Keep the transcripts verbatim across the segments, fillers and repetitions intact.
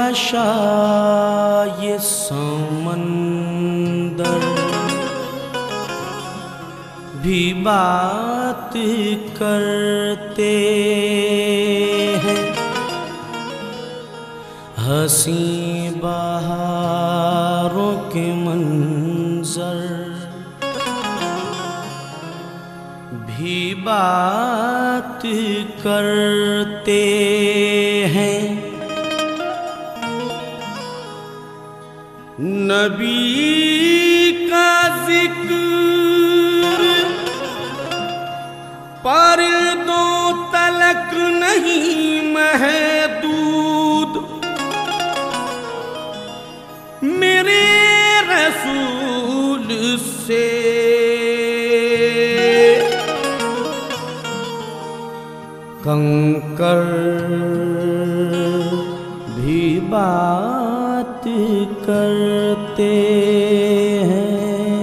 भाषा ये समंदर भी बात करते हैं। हंसी बहारों के मंजर भी बात करते हैं। नबी का जिक्र परिंदों तलक नहीं महदूद, मेरे रसूल से कंकर भी बात करते हैं।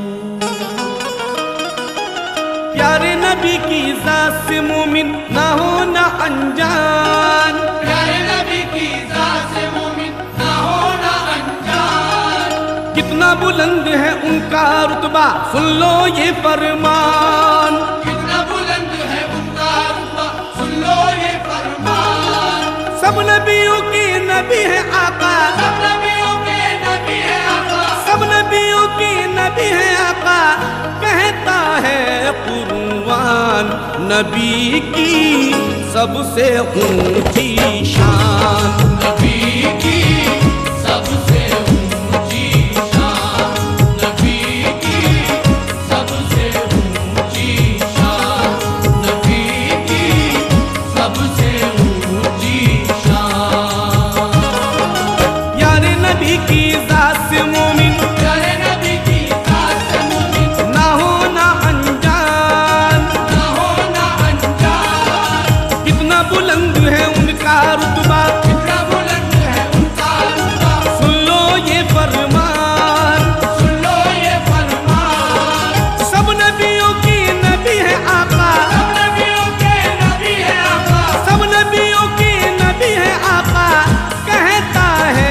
प्यारे नबी की ज़ात से मोमिन ना हो ना अनजान, प्यारे नबी की ज़ात से मोमिन ना हो ना अनजान। कितना बुलंद है उनका रुतबा सुन लो ये फरमान, कितना बुलंद है उनका रुतबा सुन लो ये फरमान। सब नबियों के नबी है आका, सब नबियों के नबी है आका, सब नबियों के नबी है आका। कहता है कुरआन नबी की सबसे ऊंची शान, नबी की सबसे ऊंची शान, नबी की सबसे ऊंची शान, नबी की सबसे ऊंची शान। यारे नबी की ज़ात से मोमिन प्यारे नबी की ज़ात से मोमिन ना हो ना अनजान, ना हो ना अनजान। कितना बुलंद है उनका रुतबा कितना बुलंद है उनका रुतबा सुन लो ये फरमान। सुन लो ये फरमान। सब नबियों की नबी है आका, सब नबियों के नबी है आका, सब नबियों की नबी है आका। कहता है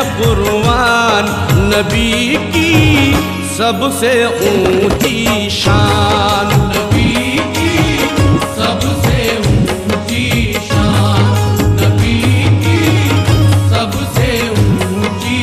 कुरआन नबी की सबसे ऊंची शान, नबी की सबसे ऊंची शान, नबी की सबसे ऊंची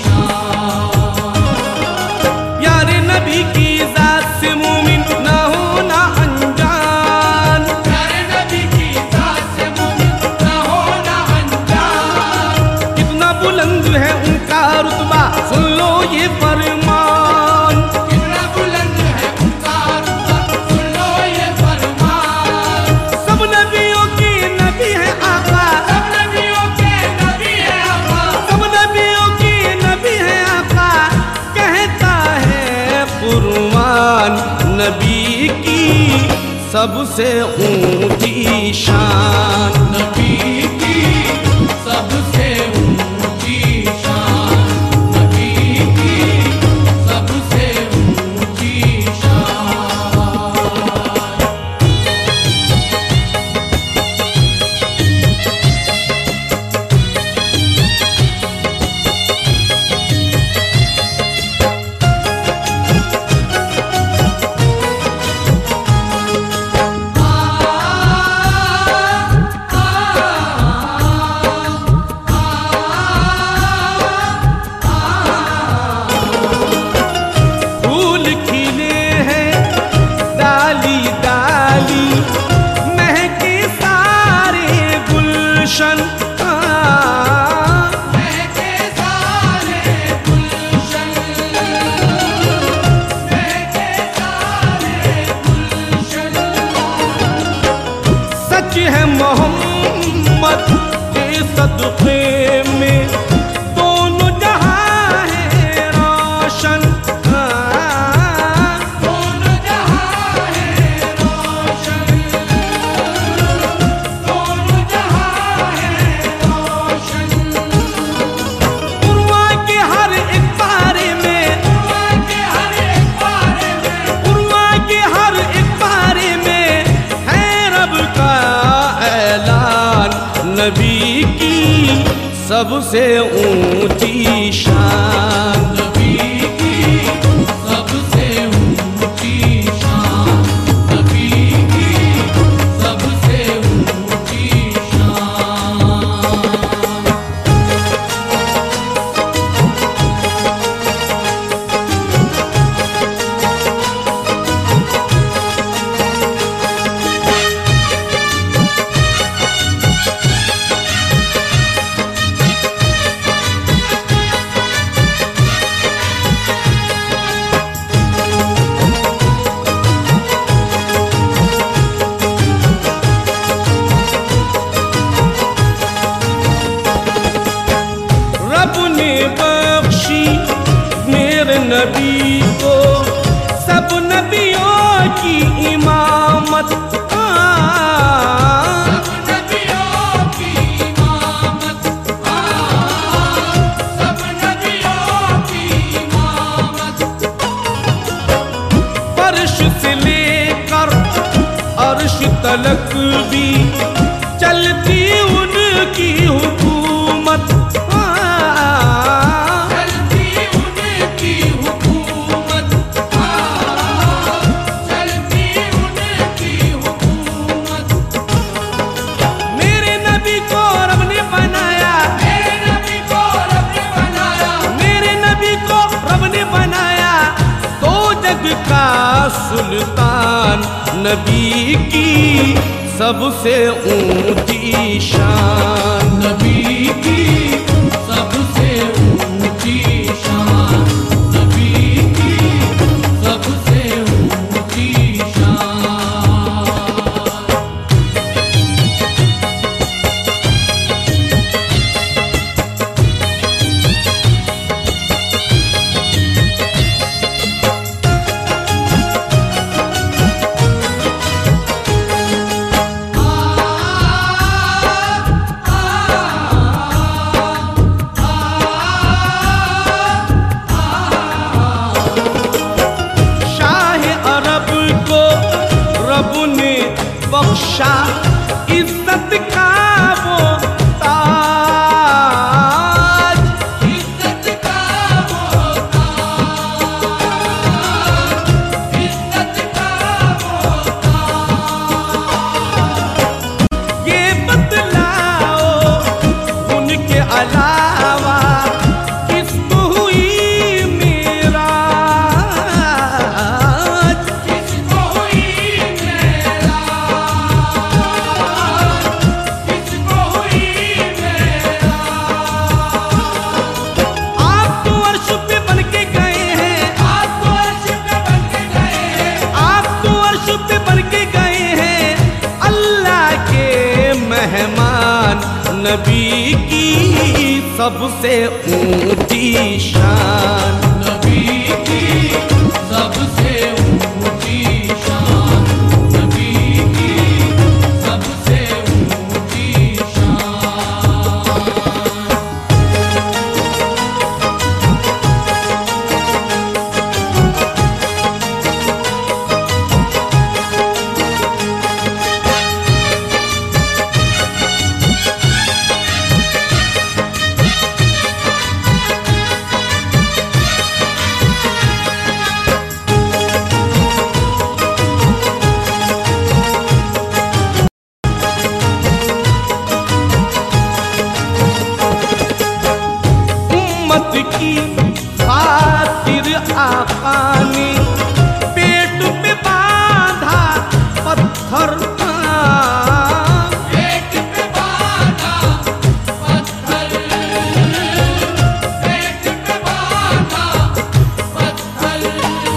शान। यारे नबी की ज़ात से मोमिन ना हो ना अनजान, प्यारे नबी की ज़ात से मोमिन ना हो ना अनजान। कितना बुलंद है उनका रुतबा सुन लो ये फरमान। कितना बुलंद है उनका रुतबा सुन लो ये फरमान। सब नबियों की नबी है आका, सब नबियों के नबी है आका, सब नबियों की नबी है आका। कहता है कुरआन नबी की सबसे ऊंची शान, नबी की सबसे ऊंची शान, नबी की सबसे ऊंची शान। आ, आ, आ, सबसे ऊंची शान। नबी की सबसे ऊंची शान, नबी की सबसे ऊंची शान। नबी को सब नबियों की इमामत, सब नबियों की इमामत, सब नबियों की इमामत। फर्श से लेकर अर्श तलक भी चलती उनकी हुकूमत। सुल्तान नबी की सबसे ऊंची शान। नबी की सबसे ऊंची शान, नबी की सबसे ऊंची शान। बख्शा इज्जत का वो ताज, इज्जत का वो ताज, इज्जत का वो ताज। ये बतलाओ उनके अलावा किसको हुई मेरा, किसको हुई मेरा, किसको हुई मेरा। आप तो अर्श पे बन के गए हैं, आप तो अर्श पे बन के गए हैं, आप तो अर्श पे बन के गए हैं अल्लाह के मेहमान। नबी की सबसे ऊंची शान। नबी की सबसे ऊंची शान, नबी की सबसे ऊंची शान। की खातिर आका ने पेट पे बांधा पत्थर, पेट पे बांधा पत्थर, पेट पे बांधा पत्थर।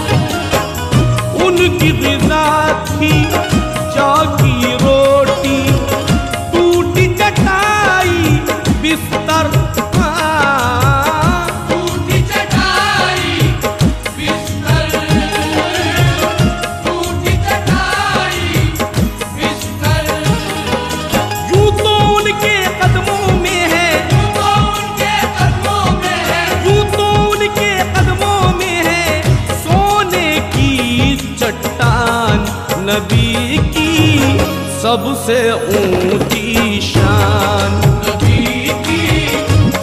उनकी ग़िज़ा थी जौ की रोटी, टूटी चटाई बिस्तर, नबी की सबसे ऊंची शान। नबी की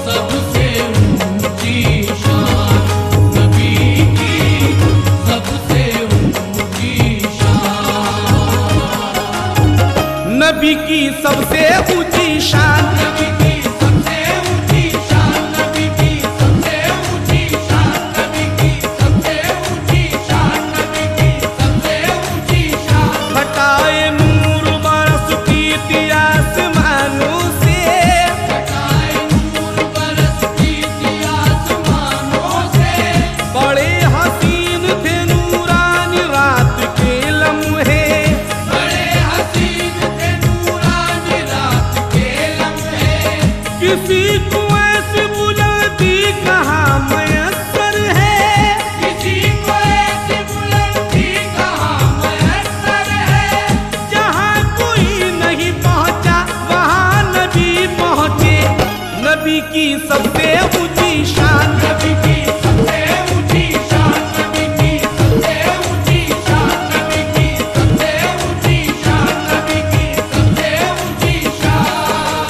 नबी की सबसे ऊंची शान, नबी की सबसे ऊंची शान, नबी की सबसे ऊंची शान, नबी की सबसे ऊंची शान, नबी की सबसे ऊंची शान। हटाए नूर बरसती थी आसमानों से, हटाए नूर बरसती थी आसमानों से, बड़े हसीन थे नूरानी रात के लम्हे, बड़े हसीन थे नूरानी रात के लम्हे। किसी को ऐसी बुलंदी कहाँ मयस्सर है, किसी को ऐसी बुलंदी कहाँ मयस्सर है, जहाँ कोई नहीं पहुँचा वहाँ नबी पहुँचे। नबी की सबसे ऊंची शान, नबी की सबसे ऊंची शान, नबी की सबसे ऊंची शान, नबी की सबसे ऊंची शान, नबी की सबसे ऊंची शान।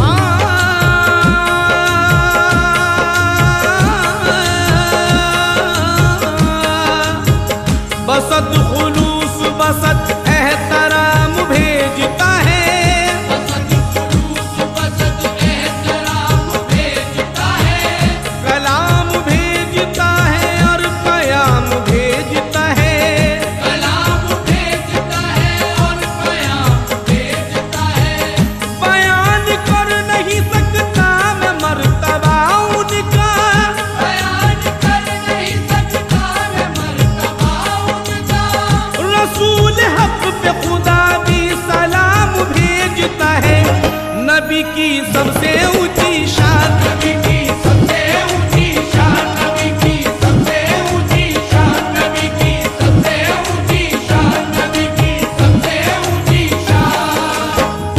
बसत खुलूस बसत एहतराम भेजता है, बसत खुलूस बसत एहतराम भेजता है, कलाम भेजता है और कयाम भेजता है। कलाम भेजता है और प्याम भेजता है। बयान कर नहीं सकता मैं मर्तबा उनका, बयान कर नहीं सकता मैं मर्तबा उनका। रसूल हक पे खुदा भी सलाम भेजता है। नबी की सबसे ऊंची शान, नबी की सबसे ऊंची शान, नबी की सबसे ऊंची शान, नबी की सबसे ऊंची शान, नबी की सबसे ऊंची शान।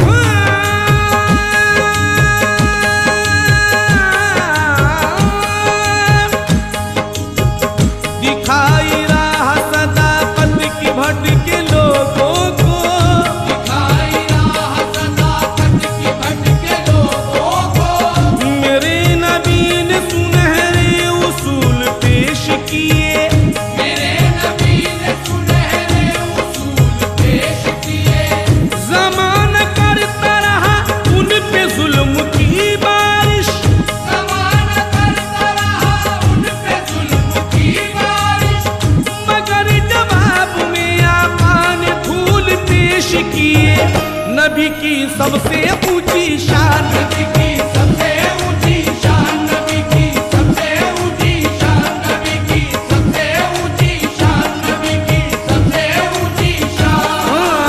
दिखाई राह सदाकत की भटके लोगों को, दिखाई राह सदाकत की भटके लोगों को। मेरे नबी ने सुनहरे उसूल पेश किए, मेरे नबी ने सुनहरे उसूल पेश किए। ज़माना करता रहा उन पे जुल्म की बारिश, ज़माना करता रहा उन पे जुल्म की बारिश, मगर जवाब में आका ने फूल पेश किए। नबी की सबसे ऊंची शान, नबी की सबसे ऊंची शान, नबी की सबसे ऊंची शान, नबी की सबसे ऊंची शान, नबी की सबसे ऊंची शान।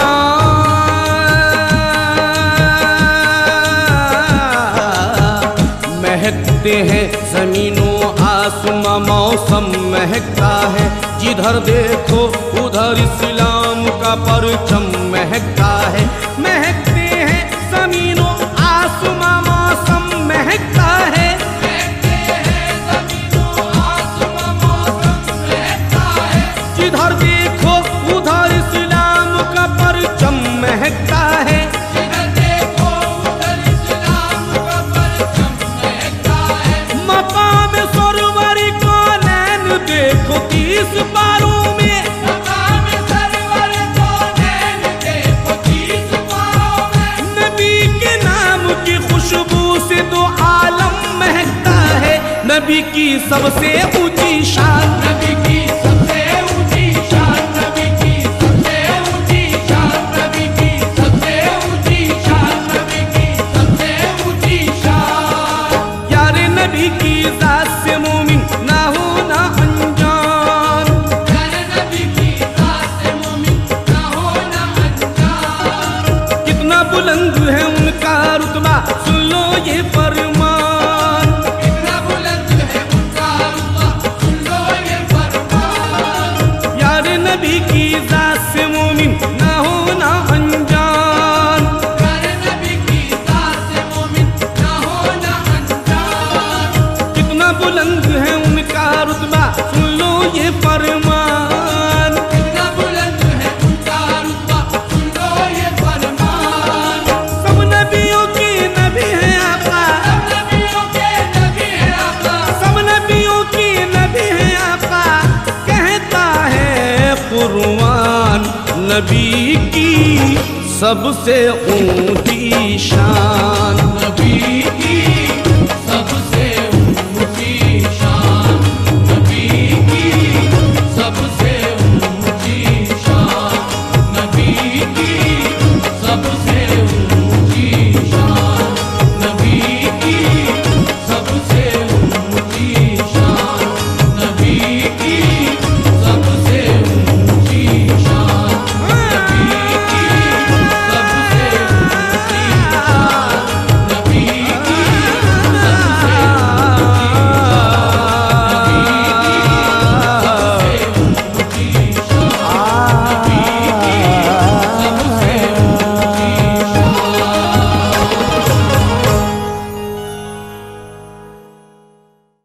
महकते हैं जमीनों आसमां, मौसम महकता है जिधर देखो उधर इस्लाम का परचम महकता है। महकते हैं जमीनों आसमां, मौसम महकता है, महकते हैं ज़मीनों आसमां, मौसम महकता है। जिधर देखो उधर इस्लाम का परचम महकता है। जिधर देखो उधर इस्लाम का परचम महकता है। मकाम सरवरी का नैन देखो तीस पारों में, मकाम सरवर को नैन देखो तीस पारों में। नबी के नाम की खुशबू से तो आलम महकता है। नबी की सबसे ऊंची शान, नबी की सबसे ऊंची शान, नबी की सबसे ऊंची शान, नबी की सबसे ऊंची शान, नबी की सबसे ऊंची शान। यारे नबी की जात से मोमिन ना हो ना अनजान, प्यारे नबी की जात से मोमिन ना हो ना अनजान। कितना बुलंद है उनका रुतबा सुन लो ये फरमान। कितना बुलंद है उनका रुतबा सुन लो ये फरमान। यारे नबी की जात से मोमिन ना हो ना अनजान, प्यारे नबी की जात से मोमिन ना हो ना अनजान। कितना बुलंद है उनका रुतबा सुन लो ये फरमान। कितना बुलंद है उनका रुतबा सुन लो ये फरमान। सब नबियों के नबी है आका, सब नबियों के नबी है आका, सब नबियों के नबी है आका। कहता है कुरान नबी की सबसे ऊंची शान। नबी